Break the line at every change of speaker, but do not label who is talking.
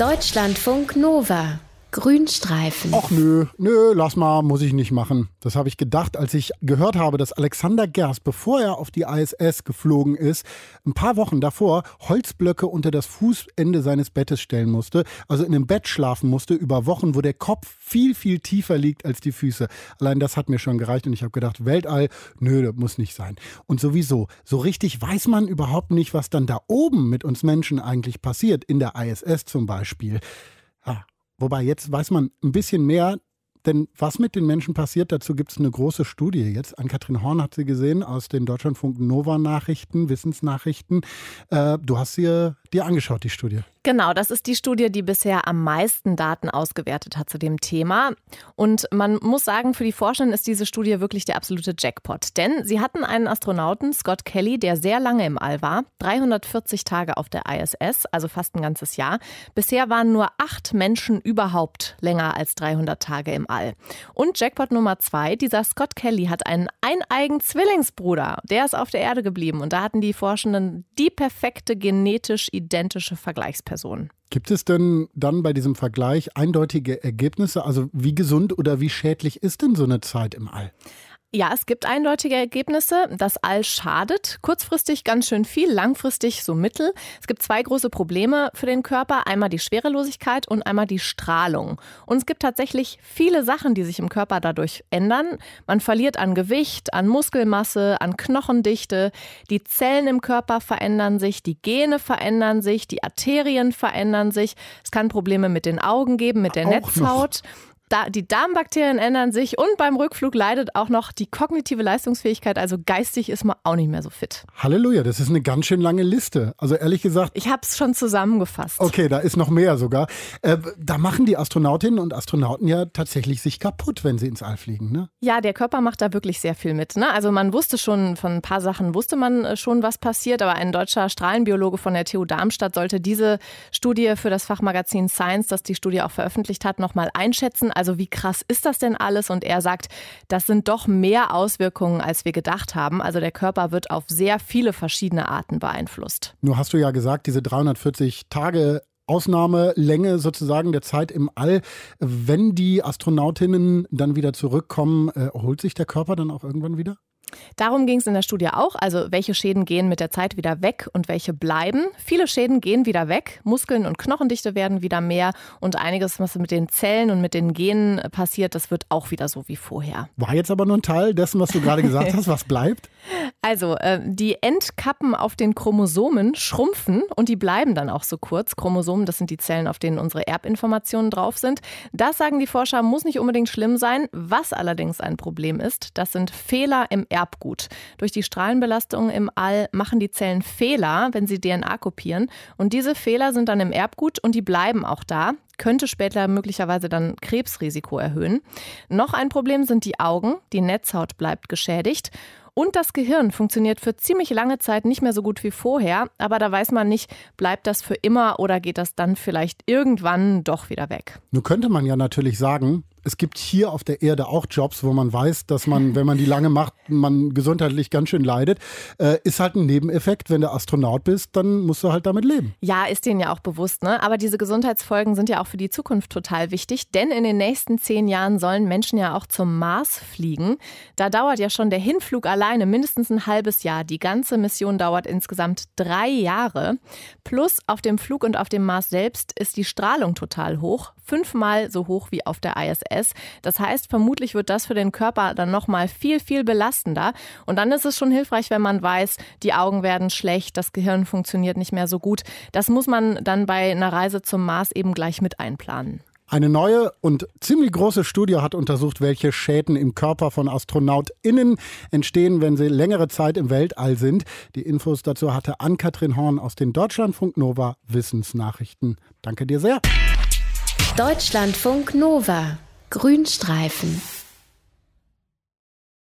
Deutschlandfunk Nova. Grünstreifen.
Ach nö, lass mal, muss ich nicht machen. Das habe ich gedacht, als ich gehört habe, dass Alexander Gerst, bevor er auf die ISS geflogen ist, ein paar Wochen davor Holzblöcke unter das Fußende seines Bettes stellen musste, also in einem Bett schlafen musste über Wochen, wo der Kopf viel, viel tiefer liegt als die Füße. Allein das hat mir schon gereicht und ich habe gedacht, Weltall, nö, das muss nicht sein. Und sowieso, so richtig weiß man überhaupt nicht, was dann da oben mit uns Menschen eigentlich passiert, in der ISS zum Beispiel. Ja. Wobei, jetzt weiß man ein bisschen mehr, denn was mit den Menschen passiert, dazu gibt es eine große Studie jetzt. Ann-Kathrin Horn hat sie gesehen aus den Deutschlandfunk Nova-Nachrichten, Wissensnachrichten. Du hast sie dir angeschaut, die Studie.
Genau, das ist die Studie, die bisher am meisten Daten ausgewertet hat zu dem Thema. Und man muss sagen, für die Forschenden ist diese Studie wirklich der absolute Jackpot. Denn sie hatten einen Astronauten, Scott Kelly, der sehr lange im All war. 340 Tage auf der ISS, also fast ein ganzes Jahr. Bisher waren nur 8 Menschen überhaupt länger als 300 Tage im All. Und Jackpot Nummer 2, dieser Scott Kelly hat einen eineigen Zwillingsbruder. Der ist auf der Erde geblieben. Und da hatten die Forschenden die perfekte genetisch identische Vergleichsperson.
Gibt es denn dann bei diesem Vergleich eindeutige Ergebnisse? Also wie gesund oder wie schädlich ist denn so eine Zeit im All?
Ja, es gibt eindeutige Ergebnisse. Das All schadet kurzfristig ganz schön viel, langfristig so mittel. Es gibt 2 große Probleme für den Körper. Einmal die Schwerelosigkeit und einmal die Strahlung. Und es gibt tatsächlich viele Sachen, die sich im Körper dadurch ändern. Man verliert an Gewicht, an Muskelmasse, an Knochendichte. Die Zellen im Körper verändern sich, die Gene verändern sich, die Arterien verändern sich. Es kann Probleme mit den Augen geben, mit der Netzhaut. Die Darmbakterien ändern sich und beim Rückflug leidet auch noch die kognitive Leistungsfähigkeit, also geistig ist man auch nicht mehr so fit.
Halleluja, das ist eine ganz schön lange Liste. Also ehrlich gesagt...
Ich habe es schon zusammengefasst.
Okay, da ist noch mehr sogar. Da machen die Astronautinnen und Astronauten ja tatsächlich sich kaputt, wenn sie ins All fliegen, ne?
Ja, der Körper macht da wirklich sehr viel mit, ne? Also man wusste schon, von ein paar Sachen wusste man schon, was passiert, aber ein deutscher Strahlenbiologe von der TU Darmstadt sollte diese Studie für das Fachmagazin Science, das die Studie auch veröffentlicht hat, nochmal einschätzen. Also wie krass ist das denn alles? Und er sagt, das sind doch mehr Auswirkungen, als wir gedacht haben. Also der Körper wird auf sehr viele verschiedene Arten beeinflusst.
Nur hast du ja gesagt, diese 340 Tage Ausnahmelänge sozusagen der Zeit im All. Wenn die Astronautinnen dann wieder zurückkommen, erholt sich der Körper dann auch irgendwann wieder?
Darum ging es in der Studie auch, also welche Schäden gehen mit der Zeit wieder weg und welche bleiben. Viele Schäden gehen wieder weg, Muskeln und Knochendichte werden wieder mehr und einiges, was mit den Zellen und mit den Genen passiert, das wird auch wieder so wie vorher.
War jetzt aber nur ein Teil dessen, was du gerade gesagt hast, was bleibt?
Also die Endkappen auf den Chromosomen schrumpfen und die bleiben dann auch so kurz. Chromosomen, das sind die Zellen, auf denen unsere Erbinformationen drauf sind. Das, sagen die Forscher, muss nicht unbedingt schlimm sein. Was allerdings ein Problem ist, das sind Fehler im Erbgut. Durch die Strahlenbelastung im All machen die Zellen Fehler, wenn sie DNA kopieren. Und diese Fehler sind dann im Erbgut und die bleiben auch da. Könnte später möglicherweise dann Krebsrisiko erhöhen. Noch ein Problem sind die Augen. Die Netzhaut bleibt geschädigt. Und das Gehirn funktioniert für ziemlich lange Zeit nicht mehr so gut wie vorher. Aber da weiß man nicht, bleibt das für immer oder geht das dann vielleicht irgendwann doch wieder weg?
Nun könnte man ja natürlich sagen, es gibt hier auf der Erde auch Jobs, wo man weiß, dass man, wenn man die lange macht, man gesundheitlich ganz schön leidet. Ist halt ein Nebeneffekt. Wenn du Astronaut bist, dann musst du halt damit leben.
Ja, ist denen ja auch bewusst, ne? Aber diese Gesundheitsfolgen sind ja auch für die Zukunft total wichtig. Denn in den nächsten 10 Jahren sollen Menschen ja auch zum Mars fliegen. Da dauert ja schon der Hinflug alleine mindestens ein halbes Jahr. Die ganze Mission dauert insgesamt 3 Jahre. Plus auf dem Flug und auf dem Mars selbst ist die Strahlung total hoch. 5-mal so hoch wie auf der ISS. Das heißt, vermutlich wird das für den Körper dann nochmal viel, viel belastender. Und dann ist es schon hilfreich, wenn man weiß, die Augen werden schlecht, das Gehirn funktioniert nicht mehr so gut. Das muss man dann bei einer Reise zum Mars eben gleich mit einplanen.
Eine neue und ziemlich große Studie hat untersucht, welche Schäden im Körper von AstronautInnen entstehen, wenn sie längere Zeit im Weltall sind. Die Infos dazu hatte Ann-Kathrin Horn aus den Deutschlandfunk Nova Wissensnachrichten. Danke dir sehr.
Deutschlandfunk Nova. Grünstreifen.